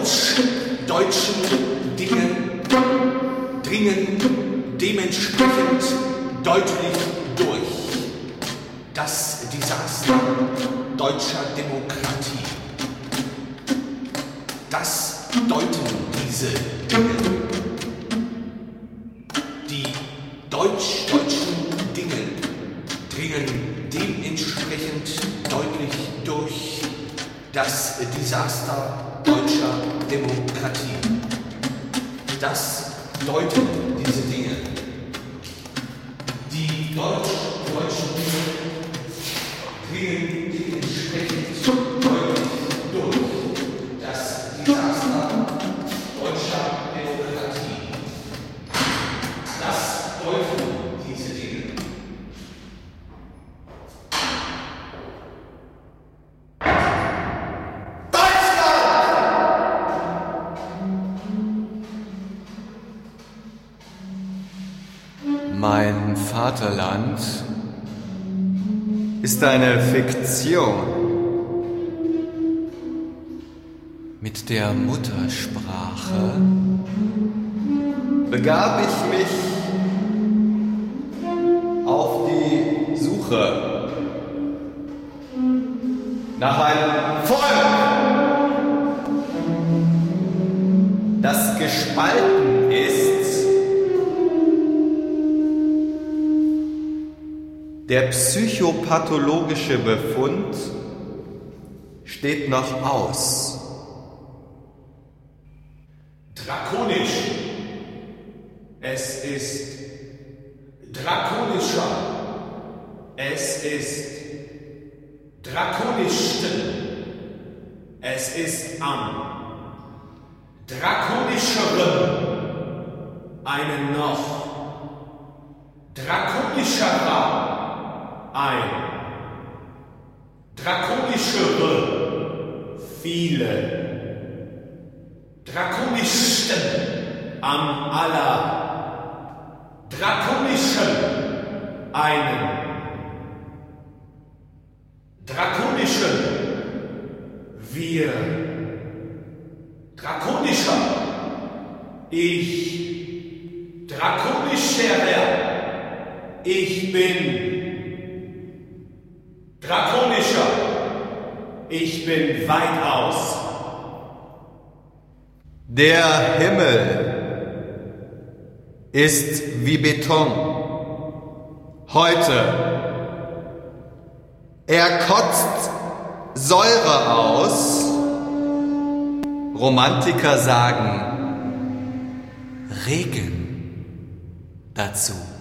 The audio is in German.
deutschen Dinge dringen dementsprechend deutlich durch. Das Desaster deutscher Demokratie. Das deuten diese Dinge. Die deutschen Dinge dringen dementsprechend deutlich durch. Das Desaster deutscher Demokratie. Das deuten diese Dinge. Die deutschen Dinge dringen dementsprechend deutlich durch. Das Desaster deutscher Demokratie. Das deuten diese Dinge. Mein Vaterland ist eine Fiktion. Mit der Muttersprache begab ich mich auf die Suche nach einem Volk, das gespalten ist. Der psychopathologische Befund steht noch aus. Drakonisch. Es ist drakonischer. Es ist drakonischsten. Es ist am drakonischeren einen noch drakonischerer. Ein drakonischere, viele, drakonischsten, am aller, drakonischen, einen, drakonischen, wir, drakonischer, ich, drakonischer, ich bin drakonischer. Ich bin weitaus. Der Himmel ist wie Beton. Heute. Er kotzt Säure aus. Romantiker sagen Regen dazu.